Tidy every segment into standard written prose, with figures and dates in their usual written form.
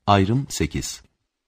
Ayrım 8.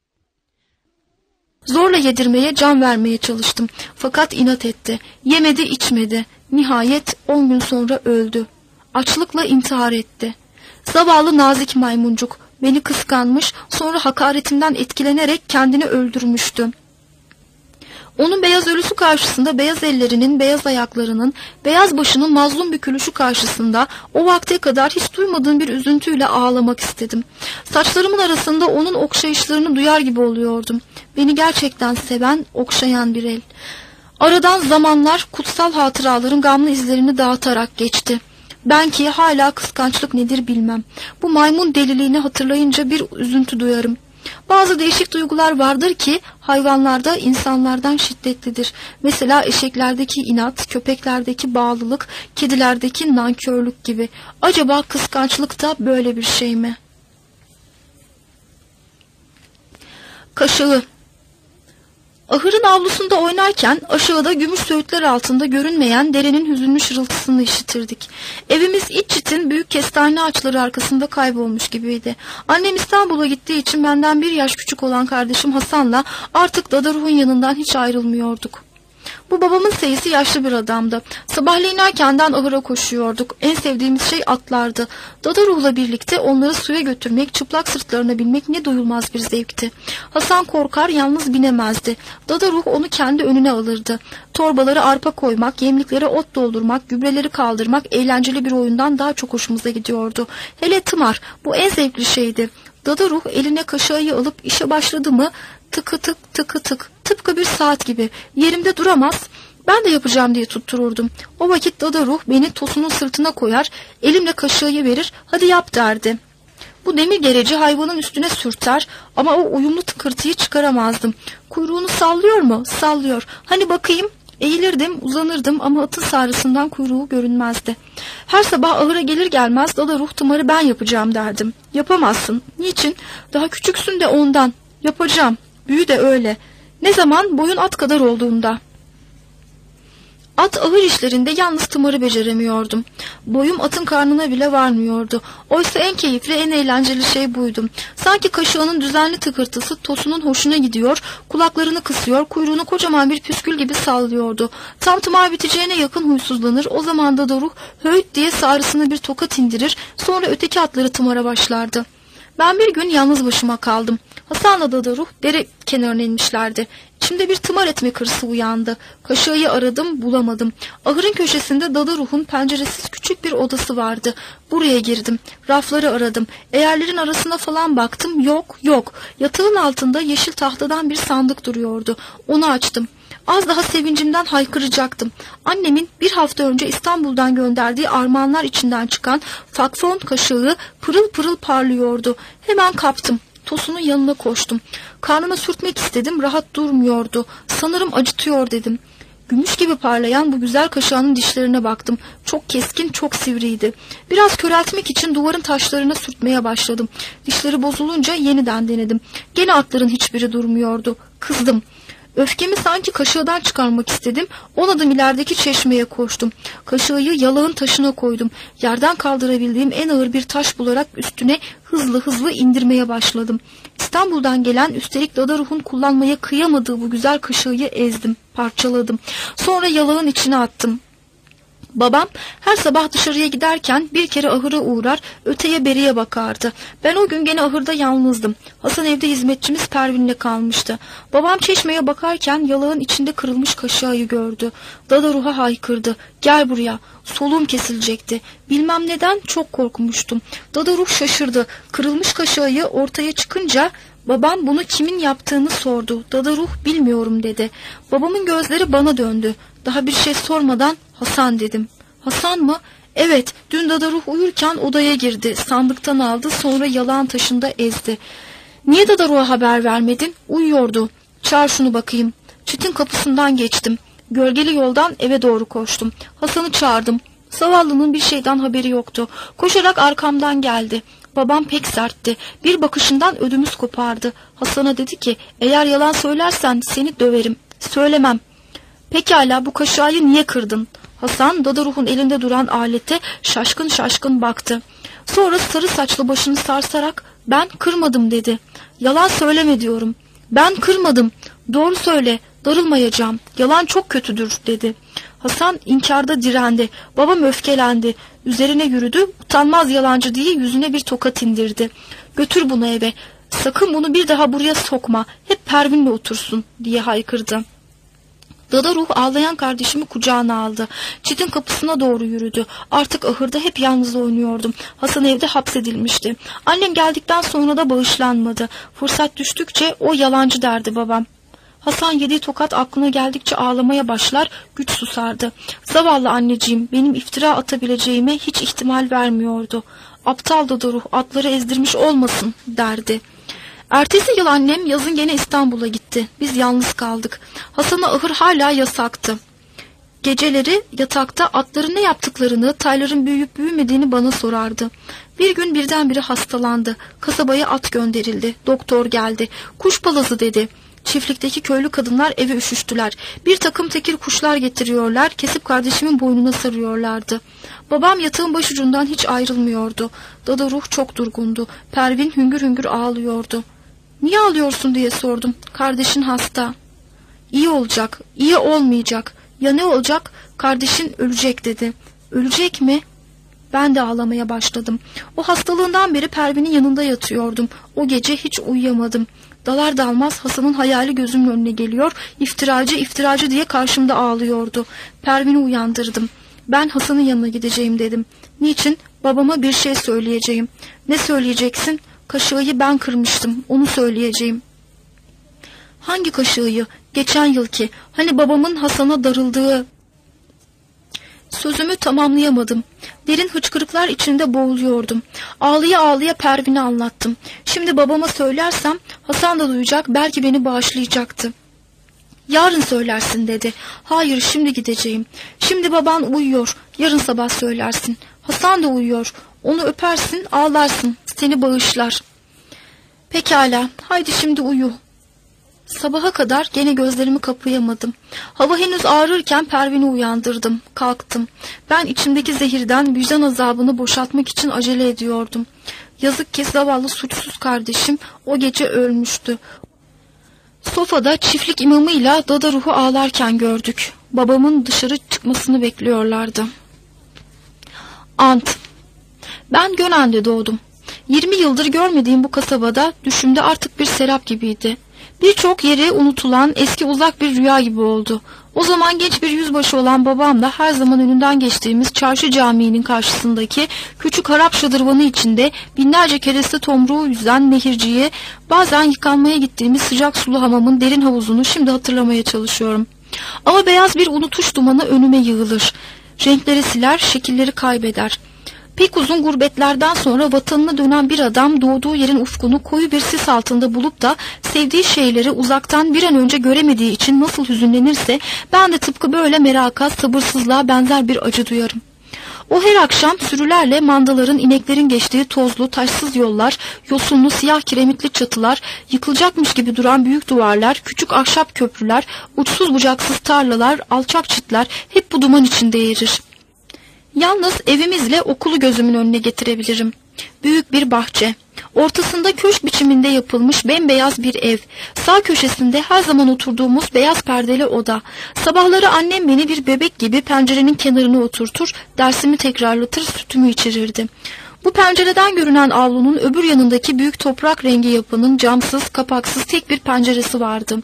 Zorla yedirmeye, can vermeye çalıştım. Fakat inat etti. Yemedi, içmedi. Nihayet 10 gün sonra öldü. Açlıkla intihar etti. Zavallı nazik maymuncuk. Beni kıskanmış, sonra hakaretimden etkilenerek kendini öldürmüştü. Onun beyaz ölüsü karşısında, beyaz ellerinin, beyaz ayaklarının, beyaz başının mazlum bükülüşü karşısında o vakte kadar hiç duymadığım bir üzüntüyle ağlamak istedim. Saçlarımın arasında onun okşayışlarını duyar gibi oluyordum. Beni gerçekten seven, okşayan bir el. Aradan zamanlar kutsal hatıraların gamlı izlerini dağıtarak geçti. Ben ki hala kıskançlık nedir bilmem. Bu maymun deliliğini hatırlayınca bir üzüntü duyarım. Bazı değişik duygular vardır ki hayvanlarda insanlardan şiddetlidir. Mesela eşeklerdeki inat, köpeklerdeki bağlılık, kedilerdeki nankörlük gibi. Acaba kıskançlık da böyle bir şey mi? Kaşığı. Ahırın avlusunda oynarken aşağıda gümüş söğütler altında görünmeyen derenin hüzünlü şırıltısını işitirdik. Evimiz iç çitin büyük kestane ağaçları arkasında kaybolmuş gibiydi. Annem İstanbul'a gittiği için benden bir yaş küçük olan kardeşim Hasan'la artık Dadaruh'un yanından hiç ayrılmıyorduk. Bu babamın seyisi yaşlı bir adamdı. Sabahleyin erkenden ahıra koşuyorduk. En sevdiğimiz şey atlardı. Dadaruh'la birlikte onları suya götürmek, çıplak sırtlarına binmek ne duyulmaz bir zevkti. Hasan korkar, yalnız binemezdi. Dadaruh onu kendi önüne alırdı. Torbaları arpa koymak, yemliklere ot doldurmak, gübreleri kaldırmak eğlenceli bir oyundan daha çok hoşumuza gidiyordu. Hele tımar, bu en zevkli şeydi. Dadaruh eline kaşığı alıp işe başladı mı tıkı tık tıkı tık, tıpkı bir saat gibi. Yerimde duramaz, ben de yapacağım diye tuttururdum. O vakit Dadaruh beni tosunun sırtına koyar, elimle kaşığı verir, hadi yap derdi. Bu demir gereci hayvanın üstüne sürter ama o uyumlu tıkırtıyı çıkaramazdım. Kuyruğunu sallıyor mu? Sallıyor. Hani bakayım? Eğilirdim, uzanırdım ama atın sarısından kuyruğu görünmezdi. Her sabah ahıra gelir gelmez Dadaruh tımarı ben yapacağım derdim. Yapamazsın. Niçin? Daha küçüksün de ondan. Yapacağım. Büyü de öyle. Ne zaman? Boyun at kadar olduğunda. At ahır işlerinde yalnız tımarı beceremiyordum. Boyum atın karnına bile varmıyordu. Oysa en keyifli, en eğlenceli şey buydu. Sanki kaşığının düzenli tıkırtısı tosunun hoşuna gidiyor, kulaklarını kısıyor, kuyruğunu kocaman bir püskül gibi sallıyordu. Tam tımar biteceğine yakın huysuzlanır, o zaman da Doruk höğüt diye sarısını bir tokat indirir, sonra öteki atları tımara başlardı. Ben bir gün yalnız başıma kaldım. Hasan'la Dadaruh dere kenarına inmişlerdi. İçimde bir tımar etme hırsı uyandı. Kaşığı aradım, bulamadım. Ahırın köşesinde Dadaruh'un penceresiz küçük bir odası vardı. Buraya girdim. Rafları aradım. Eğerlerin arasına falan baktım. Yok, yok. Yatağın altında yeşil tahtadan bir sandık duruyordu. Onu açtım. Az daha sevincimden haykıracaktım. Annemin bir hafta önce İstanbul'dan gönderdiği armağanlar içinden çıkan fakfon kaşığı pırıl pırıl parlıyordu. Hemen kaptım. Tosunun yanına koştum. Karnına sürtmek istedim, rahat durmuyordu. Sanırım acıtıyor dedim. Gümüş gibi parlayan bu güzel kaşığının dişlerine baktım. Çok keskin, çok sivriydi. Biraz köreltmek için duvarın taşlarına sürtmeye başladım. Dişleri bozulunca yeniden denedim. Gene atların hiçbiri durmuyordu. Kızdım. Öfkemi sanki kaşığından çıkarmak istedim. 10 adım ilerideki çeşmeye koştum. Kaşığı yalağın taşına koydum. Yerden kaldırabildiğim en ağır bir taş bularak üstüne hızlı hızlı indirmeye başladım. İstanbul'dan gelen, üstelik Dadaruh'un kullanmaya kıyamadığı bu güzel kaşığı ezdim, parçaladım. Sonra yalağın içine attım. Babam her sabah dışarıya giderken bir kere ahıra uğrar, öteye beriye bakardı. Ben o gün gene ahırda yalnızdım. Hasan evde hizmetçimiz Pervin'le kalmıştı. Babam çeşmeye bakarken yalağın içinde kırılmış kaşığı gördü. Dadaruh'a haykırdı. Gel buraya. Soluğum kesilecekti. Bilmem neden çok korkmuştum. Dadaruh şaşırdı. Kırılmış kaşığı ortaya çıkınca babam bunu kimin yaptığını sordu. Dadaruh bilmiyorum dedi. Babamın gözleri bana döndü. Daha bir şey sormadan Hasan dedim. Hasan mı? Evet, dün Dadaruh uyurken odaya girdi. Sandıktan aldı, sonra yalağın taşında ezdi. Niye Dadaruh'a haber vermedin? Uyuyordu. Çağır şunu bakayım. Çitin kapısından geçtim. Gölgeli yoldan eve doğru koştum. Hasan'ı çağırdım. Zavallının bir şeyden haberi yoktu. Koşarak arkamdan geldi. Babam pek sertti. Bir bakışından ödümüz kopardı. Hasan'a dedi ki, eğer yalan söylersen seni döverim. Söylemem. Pekala, bu kaşığı niye kırdın? Hasan Dadaruh'un elinde duran alete şaşkın şaşkın baktı. Sonra sarı saçlı başını sarsarak Ben kırmadım dedi. Yalan söyleme diyorum. Ben kırmadım. Doğru söyle. Darılmayacağım. Yalan çok kötüdür dedi. Hasan inkarda direndi. Babam öfkelendi. Üzerine yürüdü. Utanmaz yalancı diye yüzüne bir tokat indirdi. Götür bunu eve. Sakın bunu bir daha buraya sokma. Hep Pervin'le otursun diye haykırdı. Dada Ruh ağlayan kardeşimi kucağına aldı. Çitin kapısına doğru yürüdü. Artık ahırda hep yalnız oynuyordum. Hasan evde hapsedilmişti. Annem geldikten sonra da bağışlanmadı. Fırsat düştükçe o yalancı derdi babam. Hasan yediği tokat aklına geldikçe ağlamaya başlar, güç susardı. Zavallı anneciğim benim iftira atabileceğime hiç ihtimal vermiyordu. Aptal Dada Ruh atları ezdirmiş olmasın derdi. Ertesi yıl annem yazın gene İstanbul'a gitti. Biz yalnız kaldık. Hasan'a ahır hala yasaktı. Geceleri yatakta atların ne yaptıklarını, tayların büyüyüp büyümediğini bana sorardı. Bir gün birdenbire hastalandı. Kasabaya at gönderildi. Doktor geldi. Kuş palazı dedi. Çiftlikteki köylü kadınlar eve üşüştüler. Bir takım tekir kuşlar getiriyorlar, kesip kardeşimin boynuna sarıyorlardı. Babam yatağın başucundan hiç ayrılmıyordu. Dada Ruh çok durgundu. Pervin hüngür hüngür ağlıyordu. Niye ağlıyorsun diye sordum. Kardeşin hasta. İyi olacak, iyi olmayacak. Ya ne olacak? Kardeşin ölecek dedi. Ölecek mi? Ben de ağlamaya başladım. O hastalığından beri Pervin'in yanında yatıyordum. O gece hiç uyuyamadım. Dalar dalmaz Hasan'ın hayali gözümün önüne geliyor. İftiracı, iftiracı diye karşımda ağlıyordu. Pervin'i uyandırdım. Ben Hasan'ın yanına gideceğim dedim. Niçin? Babama bir şey söyleyeceğim. Ne söyleyeceksin? Kaşığı ben kırmıştım. Onu söyleyeceğim. Hangi kaşığı? Geçen yılki. Hani babamın Hasan'a darıldığı. Sözümü tamamlayamadım. Derin hıçkırıklar içinde boğuluyordum. Ağlıya ağlıya Pervin'e anlattım. Şimdi babama söylersem Hasan da duyacak, belki beni bağışlayacaktı. Yarın söylersin dedi. Hayır, şimdi gideceğim. Şimdi baban uyuyor. Yarın sabah söylersin. Hasan da uyuyor. Onu öpersin, ağlarsın. Seni bağışlar. Pekala, haydi şimdi uyu. Sabaha kadar gene gözlerimi kapayamadım. Hava henüz ağrırken Pervin'i uyandırdım. Kalktım. Ben içimdeki zehirden vicdan azabını boşaltmak için acele ediyordum. Yazık ki zavallı suçsuz kardeşim o gece ölmüştü. Sofada çiftlik imamıyla Dada Ruh'u ağlarken gördük. Babamın dışarı çıkmasını bekliyorlardı. Ant. Ben Gönen'de doğdum. 20 yıldır görmediğim bu kasabada düşümde artık bir serap gibiydi. Birçok yeri unutulan eski uzak bir rüya gibi oldu. O zaman genç bir yüzbaşı olan babamla her zaman önünden geçtiğimiz çarşı camiinin karşısındaki küçük harap şadırvanı içinde binlerce kereste tomruğu yüzen nehirciyi, bazen yıkanmaya gittiğimiz sıcak sulu hamamın derin havuzunu şimdi hatırlamaya çalışıyorum. Ama beyaz bir unutuş dumanı önüme yığılır. Renkleri siler, şekilleri kaybeder. Pek uzun gurbetlerden sonra vatanına dönen bir adam doğduğu yerin ufkunu koyu bir sis altında bulup da sevdiği şeyleri uzaktan bir an önce göremediği için nasıl hüzünlenirse ben de tıpkı böyle meraka, sabırsızlığa benzer bir acı duyarım. O her akşam sürülerle mandaların, ineklerin geçtiği tozlu, taşsız yollar, yosunlu, siyah kiremitli çatılar, yıkılacakmış gibi duran büyük duvarlar, küçük ahşap köprüler, uçsuz bucaksız tarlalar, alçak çitler hep bu duman içinde erir. Yalnız evimizle okulu gözümün önüne getirebilirim. Büyük bir bahçe. Ortasında köşk biçiminde yapılmış bembeyaz bir ev. Sağ köşesinde her zaman oturduğumuz beyaz perdeli oda. Sabahları annem beni bir bebek gibi pencerenin kenarına oturtur, dersimi tekrarlatır, sütümü içirirdi. Bu pencereden görünen avlunun öbür yanındaki büyük toprak rengi yapının camsız, kapaksız tek bir penceresi vardı.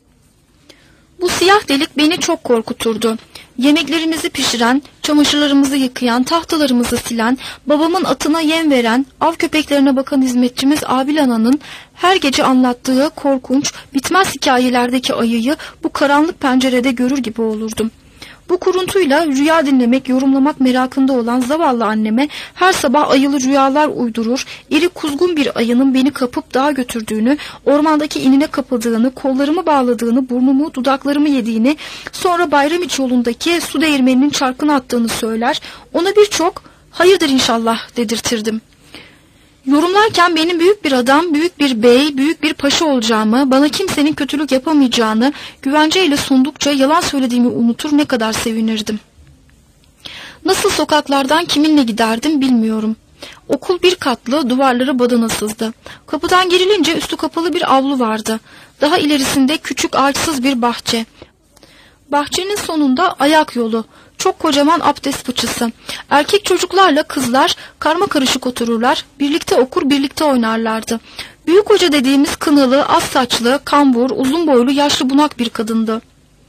Bu siyah delik beni çok korkuturdu. Yemeklerimizi pişiren, çamaşırlarımızı yıkayan, tahtalarımızı silen, babamın atına yem veren, av köpeklerine bakan hizmetçimiz Abil Ana'nın her gece anlattığı korkunç, bitmez hikayelerdeki ayıyı bu karanlık pencerede görür gibi olurdum. Bu kuruntuyla rüya dinlemek, yorumlamak merakında olan zavallı anneme her sabah ayılı rüyalar uydurur, iri kuzgun bir ayının beni kapıp dağa götürdüğünü, ormandaki inine kapadığını, kollarımı bağladığını, burnumu, dudaklarımı yediğini, sonra Bayramiç yolundaki su değirmeninin çarkını attığını söyler, ona birçok hayırdır inşallah dedirtirdim. Yorumlarken benim büyük bir adam, büyük bir bey, büyük bir paşa olacağımı, bana kimsenin kötülük yapamayacağını güvenceyle sundukça yalan söylediğimi unutur, ne kadar sevinirdim. Nasıl sokaklardan kiminle giderdim bilmiyorum. Okul bir katlı, duvarları badanasızdı. Kapıdan girilince üstü kapalı bir avlu vardı. Daha ilerisinde küçük ağaçsız bir bahçe. Bahçenin sonunda ayak yolu, çok kocaman abdest fıçısı. Erkek çocuklarla kızlar karma karışık otururlar, birlikte okur, birlikte oynarlardı. Büyük hoca dediğimiz kınalı, az saçlı, kambur, uzun boylu, yaşlı bunak bir kadındı.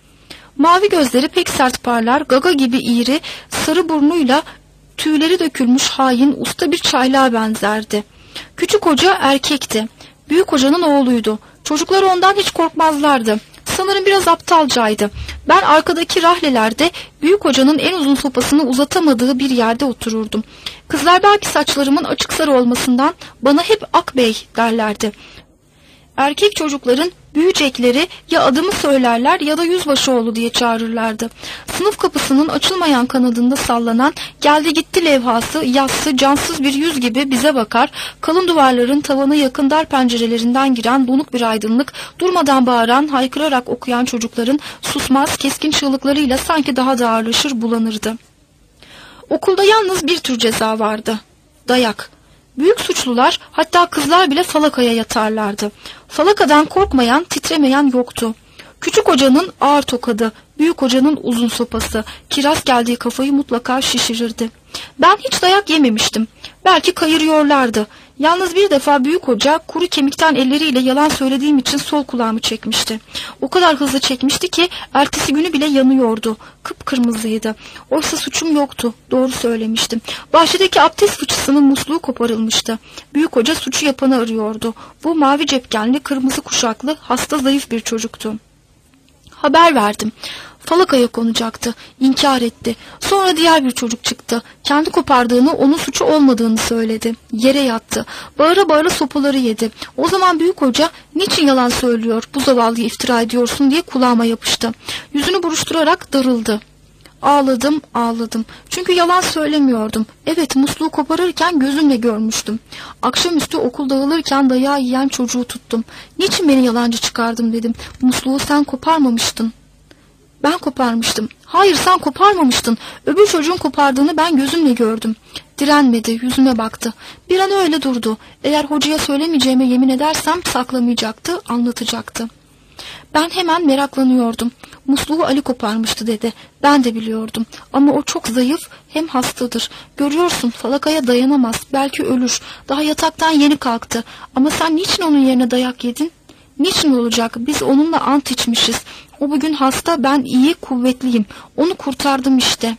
Mavi gözleri pek sert parlar, gaga gibi iğri, sarı burnuyla tüyleri dökülmüş hain, usta bir çaylağa benzerdi. Küçük hoca erkekti. Büyük hocanın oğluydu. Çocuklar ondan hiç korkmazlardı. Sanırım biraz aptalcaydı. Ben arkadaki rahlelerde büyük hocanın en uzun sopasını uzatamadığı bir yerde otururdum. Kızlar belki saçlarımın açık sarı olmasından bana hep Akbey derlerdi. Erkek çocukların büyücekleri ya adımı söylerler ya da yüzbaşıoğlu diye çağırırlardı. Sınıf kapısının açılmayan kanadında sallanan geldi gitti levhası, yassı, cansız bir yüz gibi bize bakar, kalın duvarların tavanı yakın dar pencerelerinden giren donuk bir aydınlık, durmadan bağıran, haykırarak okuyan çocukların susmaz, keskin çığlıklarıyla sanki daha da ağırlaşır, bulanırdı. Okulda yalnız bir tür ceza vardı: dayak. Büyük suçlular, hatta kızlar bile falakaya yatarlardı. Falakadan korkmayan, titremeyen yoktu. Küçük hocanın ağır tokadı, büyük hocanın uzun sopası, kiraz geldiği kafayı mutlaka şişirirdi. Ben hiç dayak yememiştim. Belki kayırıyorlardı. Yalnız bir defa büyük hoca kuru kemikten elleriyle yalan söylediğim için sol kulağımı çekmişti. O kadar hızlı çekmişti ki ertesi günü bile yanıyordu. Kıpkırmızıydı. Oysa suçum yoktu. Doğru söylemiştim. Bahçedeki abdest fıçısının musluğu koparılmıştı. Büyük hoca suçu yapanı arıyordu. Bu mavi cepkenli, kırmızı kuşaklı, hasta zayıf bir çocuktu. Haber verdim. Falakaya konacaktı. İnkar etti. Sonra diğer bir çocuk çıktı. Kendi kopardığını, onun suçu olmadığını söyledi. Yere yattı. Bağıra bağıra sopaları yedi. O zaman büyük hoca niçin yalan söylüyor, bu zavallıyı iftira ediyorsun diye kulağıma yapıştı. Yüzünü buruşturarak darıldı. Ağladım, ağladım. Çünkü yalan söylemiyordum. Evet, musluğu koparırken gözümle görmüştüm. Akşamüstü okul dağılırken dayağı yiyen çocuğu tuttum. Niçin beni yalancı çıkardım dedim. Musluğu sen koparmamıştın. Ben koparmıştım. Hayır, sen koparmamıştın. Öbür çocuğun kopardığını ben gözümle gördüm. Direnmedi, yüzüme baktı. Bir an öyle durdu. Eğer hocaya söylemeyeceğime yemin edersem saklamayacaktı, anlatacaktı. Ben hemen meraklanıyordum. Musluğu Ali koparmıştı dedi. Ben de biliyordum. Ama o çok zayıf, hem hastadır. Görüyorsun, falakaya dayanamaz. Belki ölür. Daha yataktan yeni kalktı. Ama sen niçin onun yerine dayak yedin? Niçin olacak? Biz onunla ant içmişiz. O bugün hasta, ben iyi, kuvvetliyim. Onu kurtardım işte.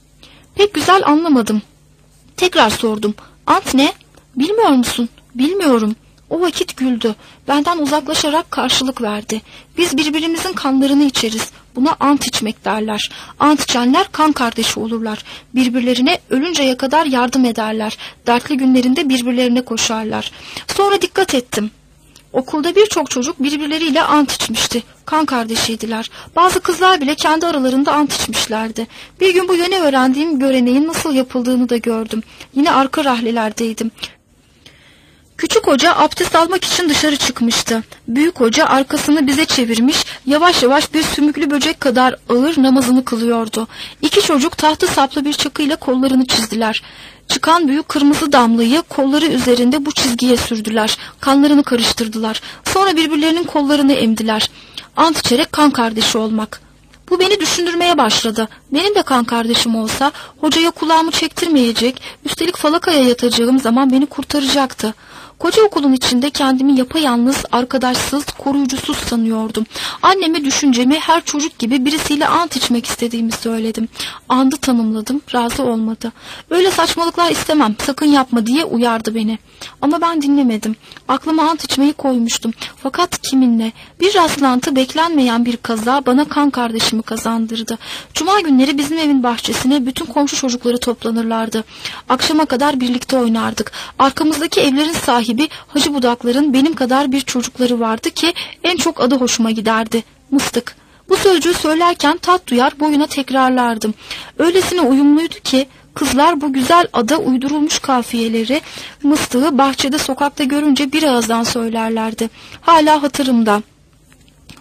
Pek güzel anlamadım. Tekrar sordum. Ant ne? Bilmiyor musun? Bilmiyorum. O vakit güldü. Benden uzaklaşarak karşılık verdi. Biz birbirimizin kanlarını içeriz. Buna ant içmek derler. Ant içenler kan kardeşi olurlar. Birbirlerine ölünceye kadar yardım ederler. Dertli günlerinde birbirlerine koşarlar. Sonra dikkat ettim. Okulda birçok çocuk birbirleriyle ant içmişti. Kan kardeşiydiler. Bazı kızlar bile kendi aralarında ant içmişlerdi. Bir gün bu yeni öğrendiğim göreneğin nasıl yapıldığını da gördüm. Yine arka rahlelerdeydim. Küçük hoca abdest almak için dışarı çıkmıştı. Büyük hoca arkasını bize çevirmiş, yavaş yavaş bir sümüklü böcek kadar ağır namazını kılıyordu. İki çocuk tahta saplı bir çakıyla kollarını çizdiler. Çıkan büyük kırmızı damlayı kolları üzerinde bu çizgiye sürdüler. Kanlarını karıştırdılar. Sonra birbirlerinin kollarını emdiler. Ant içerek kan kardeşi olmak. Bu beni düşündürmeye başladı. Benim de kan kardeşim olsa hocaya kulağımı çektirmeyecek, üstelik falakaya yatacağım zaman beni kurtaracaktı. Koca okulun içinde kendimi yapayalnız, arkadaşsız, koruyucusuz sanıyordum. Anneme düşüncemi her çocuk gibi birisiyle ant içmek istediğimi söyledim. Andı tanımladım, razı olmadı. Öyle saçmalıklar istemem, sakın yapma diye uyardı beni. Ama ben dinlemedim. Aklıma ant içmeyi koymuştum. Fakat kiminle? Bir rastlantı, beklenmeyen bir kaza bana kan kardeşimi kazandırdı. Cuma günleri bizim evin bahçesine bütün komşu çocukları toplanırlardı. Akşama kadar birlikte oynardık. Arkamızdaki evlerin sahibi Hacı Budakların benim kadar bir çocukları vardı ki en çok adı hoşuma giderdi. Mıstık. Bu sözcüğü söylerken tat duyar, boyuna tekrarlardım. Öylesine uyumluydu ki kızlar bu güzel ada uydurulmuş kafiyeleri, mıstığı bahçede, sokakta görünce bir ağızdan söylerlerdi. Hala hatırımda.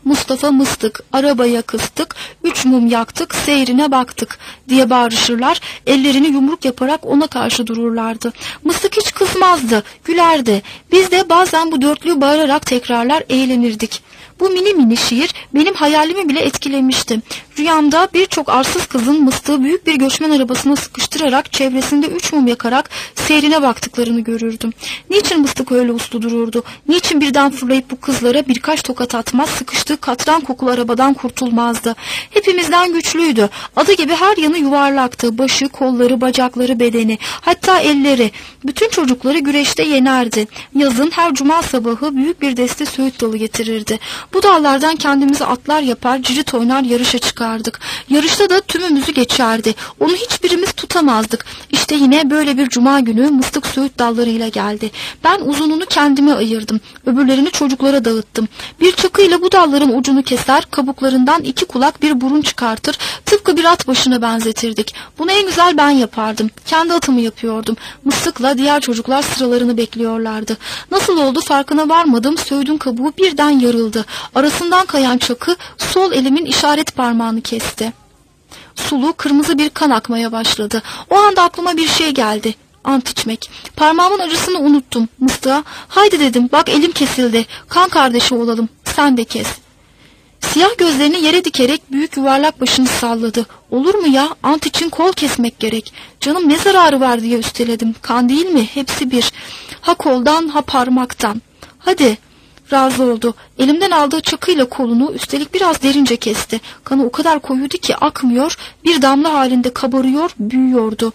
Mustafa Mıstık, arabaya kıstık, 3 mum yaktık, seyrine baktık diye bağırışırlar, ellerini yumruk yaparak ona karşı dururlardı. Mıstık hiç kızmazdı, gülerdi. Biz de bazen bu dörtlüyü bağırarak tekrarlar, eğlenirdik. Bu mini mini şiir benim hayalimi bile etkilemişti. Rüyamda birçok arsız kızın Mıstığı büyük bir göçmen arabasına sıkıştırarak çevresinde 3 mum yakarak seyrine baktıklarını görürdüm. Niçin Mıstık öyle uslu dururdu? Niçin birden fırlayıp bu kızlara birkaç tokat atmaz, sıkıştığı katran kokulu arabadan kurtulmazdı? Hepimizden güçlüydü. Adı gibi her yanı yuvarlaktı. Başı, kolları, bacakları, bedeni, hatta elleri. Bütün çocukları güreşte yenerdi. Yazın her cuma sabahı büyük bir deste söğüt dalı getirirdi. Bu dallardan kendimize atlar yapar, cirit oynar, yarışa çıkardık. Yarışta da tümümüzü geçerdi. Onu hiçbirimiz tutamazdık. İşte yine böyle bir cuma günü Mıstık söğüt dallarıyla geldi. Ben uzununu kendime ayırdım. Öbürlerini çocuklara dağıttım. Bir çakıyla bu dalların ucunu keser, kabuklarından 2 kulak bir burun çıkartır, tıpkı bir at başına benzetirdik. Bunu en güzel ben yapardım. Kendi atımı yapıyordum. Mıstıkla diğer çocuklar sıralarını bekliyorlardı. Nasıl oldu farkına varmadım, söğüdün kabuğu birden yarıldı. Arasından kayan çakı sol elimin işaret parmağını kesti. Sulu kırmızı bir kan akmaya başladı. O anda aklıma bir şey geldi. Ant içmek. Parmağımın acısını unuttum. Mıstığa, haydi dedim, bak elim kesildi. Kan kardeşi olalım, sen de kes. Siyah gözlerini yere dikerek büyük yuvarlak başını salladı. Olur mu ya, ant için kol kesmek gerek. Canım ne zararı var diye üsteledim. Kan değil mi? Hepsi bir. Ha koldan ha parmaktan. Hadi. Razı oldu. Elimden aldığı çakıyla kolunu üstelik biraz derince kesti. Kanı o kadar koyuydu ki akmıyor, bir damla halinde kabarıyor, büyüyordu.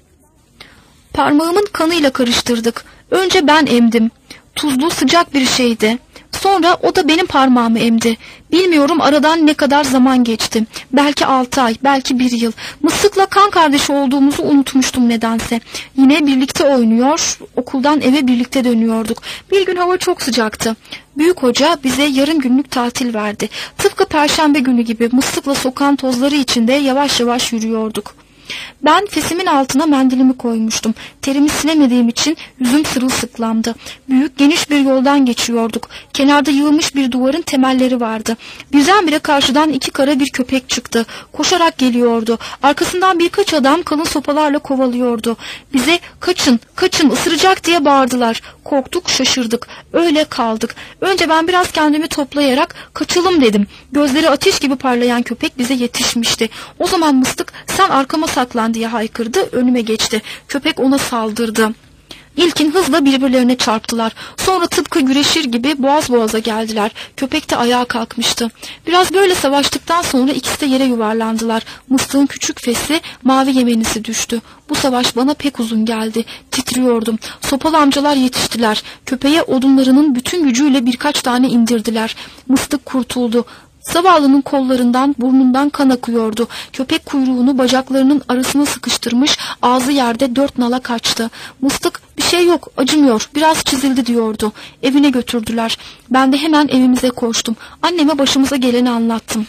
Parmağımın kanıyla karıştırdık. Önce ben emdim. Tuzlu sıcak bir şeydi. Sonra o da benim parmağımı emdi. Bilmiyorum aradan ne kadar zaman geçti. Belki 6 ay, belki 1 yıl. Mıstık'la kan kardeşi olduğumuzu unutmuştum nedense. Yine birlikte oynuyor, okuldan eve birlikte dönüyorduk. Bir gün hava çok sıcaktı. Büyük hoca bize yarım günlük tatil verdi. Tıpkı perşembe günü gibi Mıstık'la sokağın tozları içinde yavaş yavaş yürüyorduk. Ben fesimin altına mendilimi koymuştum. Terimi silemediğim için yüzüm sırılsıklamdı. Büyük geniş bir yoldan geçiyorduk. Kenarda yığılmış bir duvarın temelleri vardı. Birdenbire karşıdan 2 kara bir köpek çıktı. Koşarak geliyordu. Arkasından birkaç adam kalın sopalarla kovalıyordu. Bize kaçın, kaçın, ısıracak diye bağırdılar. Korktuk, şaşırdık. Öyle kaldık. Önce ben biraz kendimi toplayarak kaçalım dedim. Gözleri ateş gibi parlayan köpek bize yetişmişti. O zaman Mıstık, sen arkama saklan diye haykırdı, önüme geçti. Köpek ona saldırdı. İlkin hızla birbirlerine çarptılar. Sonra tıpkı güreşir gibi boğaz boğaza geldiler. Köpek de ayağa kalkmıştı. Biraz böyle savaştıktan sonra ikisi de yere yuvarlandılar. Mıstık'ın küçük fesi, mavi yemenisi düştü. Bu savaş bana pek uzun geldi. Titriyordum. Sopalı amcalar yetiştiler. Köpeğe odunlarının bütün gücüyle birkaç tane indirdiler. Mıstık kurtuldu. Zavallının kollarından, burnundan kan akıyordu. Köpek kuyruğunu bacaklarının arasına sıkıştırmış, ağzı yerde 4 nala kaçtı. Mıstık, bir şey yok, acımıyor, biraz çizildi diyordu. Evine götürdüler. Ben de hemen evimize koştum. Anneme başımıza geleni anlattım.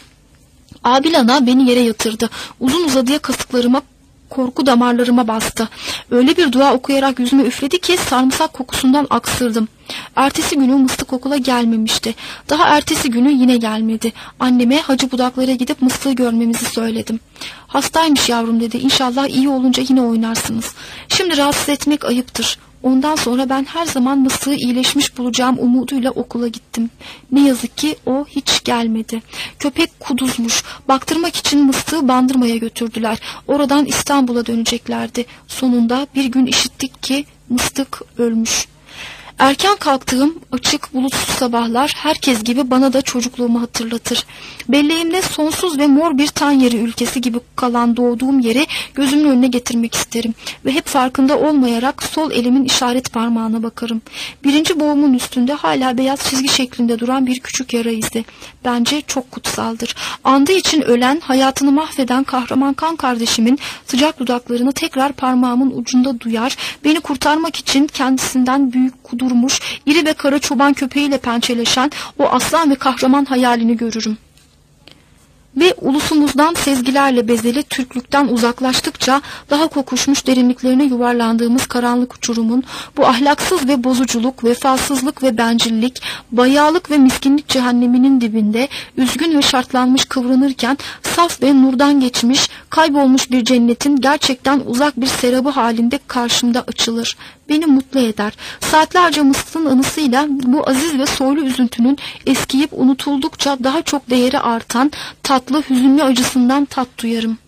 Abilana beni yere yatırdı. Uzun uzadıya kasıklarıma, korku damarlarıma bastı. Öyle bir dua okuyarak yüzüme üfledi ki sarımsak kokusundan aksırdım. Ertesi günü Mıstık okula gelmemişti. Daha ertesi günü yine gelmedi. Anneme Hacı Budaklar'a gidip Mıstık'ı görmemizi söyledim. Hastaymış yavrum dedi. İnşallah iyi olunca yine oynarsınız. Şimdi rahatsız etmek ayıptır. Ondan sonra ben her zaman Mıstık'ı iyileşmiş bulacağım umuduyla okula gittim. Ne yazık ki o hiç gelmedi. Köpek kuduzmuş. Baktırmak için Mıstık'ı Bandırma'ya götürdüler. Oradan İstanbul'a döneceklerdi. Sonunda bir gün işittik ki Mıstık ölmüş. Erken kalktığım açık bulutsuz sabahlar herkes gibi bana da çocukluğumu hatırlatır. Belleğimde sonsuz ve mor bir tan yeri ülkesi gibi kalan doğduğum yeri gözümün önüne getirmek isterim. Ve hep farkında olmayarak sol elimin işaret parmağına bakarım. Birinci boğumun üstünde hala beyaz çizgi şeklinde duran bir küçük yara izi. Bence çok kutsaldır. Andığı için ölen, hayatını mahveden kahraman kan kardeşimin sıcak dudaklarını tekrar parmağımın ucunda duyar, beni kurtarmak için kendisinden büyük kudurmuş, iri ve kara çoban köpeğiyle pençeleşen o aslan ve kahraman hayalini görürüm. ve ulusumuzdan sezgilerle bezeli Türklükten uzaklaştıkça daha kokuşmuş derinliklerine yuvarlandığımız karanlık uçurumun bu ahlaksız ve bozuculuk, vefasızlık ve bencillik, bayağılık ve miskinlik cehenneminin dibinde üzgün ve şartlanmış kıvranırken saf ve nurdan geçmiş, kaybolmuş bir cennetin gerçekten uzak bir serabı halinde karşımda açılır. Beni mutlu eder. Saatlerce Mısır'ın anısıyla bu aziz ve soylu üzüntünün eskiyip unutuldukça daha çok değeri artan tatlı, hüzünlü acısından tat duyarım.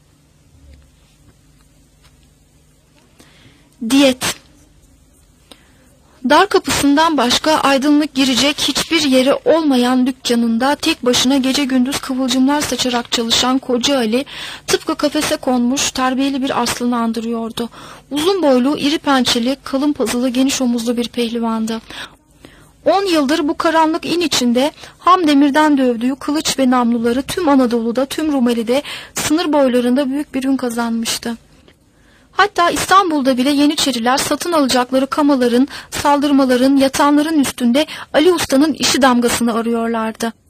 Diyet. Dar kapısından başka aydınlık girecek hiçbir yeri olmayan dükkanında tek başına gece gündüz kıvılcımlar saçarak çalışan Koca Ali tıpkı kafese konmuş terbiyeli bir aslanı andırıyordu. Uzun boylu, iri pençeli, kalın pazılı, geniş omuzlu bir pehlivandı. 10 yıldır bu karanlık in içinde ham demirden dövdüğü kılıç ve namluları tüm Anadolu'da, tüm Rumeli'de, sınır boylarında büyük bir ün kazanmıştı. Hatta İstanbul'da bile Yeniçeriler satın alacakları kamaların, saldırmaların, yatanların üstünde Ali Usta'nın işi damgasını arıyorlardı.